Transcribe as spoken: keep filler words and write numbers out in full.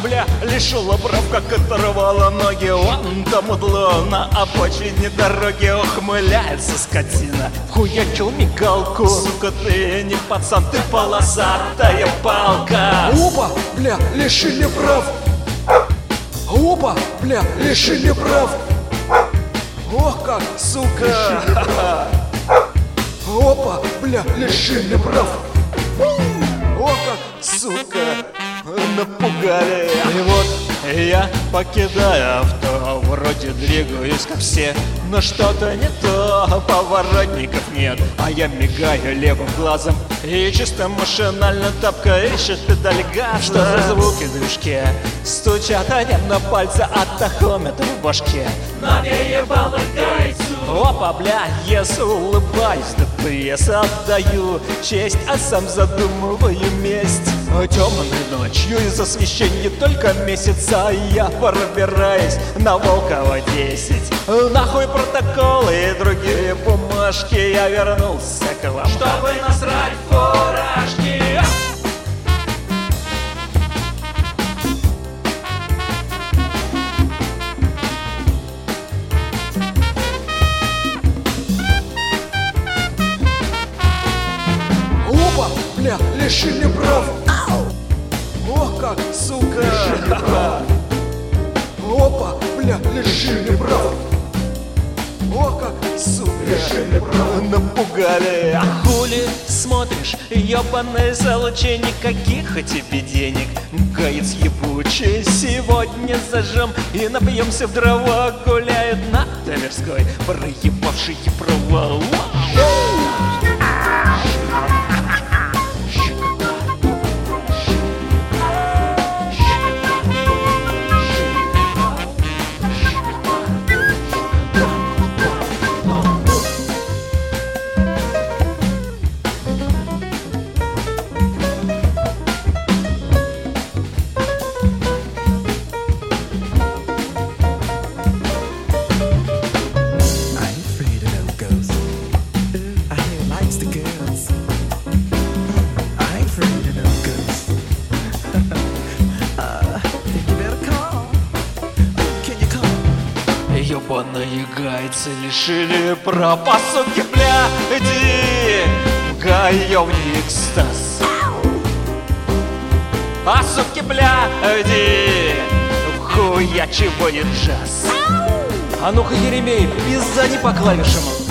бля, лишила прав, как оторвала ноги. Вон там удло на обочине дороги ухмыляется скотина, хуячил мигалку. Сука, ты не пацан, ты полосатая палка. Опа, бля, лишили прав. Опа, бля, лишили прав. Ох как, сука. Опа, бля, лишили прав. Ох как, сука, напугали. И вот я покидаю авто, вроде двигаюсь как все, но что-то не то, поворотников нет. А я мигаю левым глазом и чисто машинально тапка ищет педаль газа. Что за звуки в движке стучат, а не на пальце, а тахометр в башке. На ебало гайцу. Опа, бля, если улыбаюсь, да пресс отдаю честь, а сам задумываю месть. Темной ночью из освещения только месяца я пробираюсь на Волкова десять. Нахуй протоколы и другие бумажки, я вернулся к вам, чтобы насрать фуражки. Опа, бля, лишили прав. Ох как, сука. Опа, бля, лишили прав. Ох как, сука. Лишили прав. Напугали. А хули смотришь, ёбаный залучи, никаких тебе денег. Гаец ебучий, сегодня зажжем и напьемся в дрова. Гуляют на Тверской проебавшие права. Ёбаные гайцы лишили прав, а суки, бля, иди, гаёвник Стас. А суки, бля, иди, хуя чего не джаз. А ну-ка, Еремей, пизани по клавишам.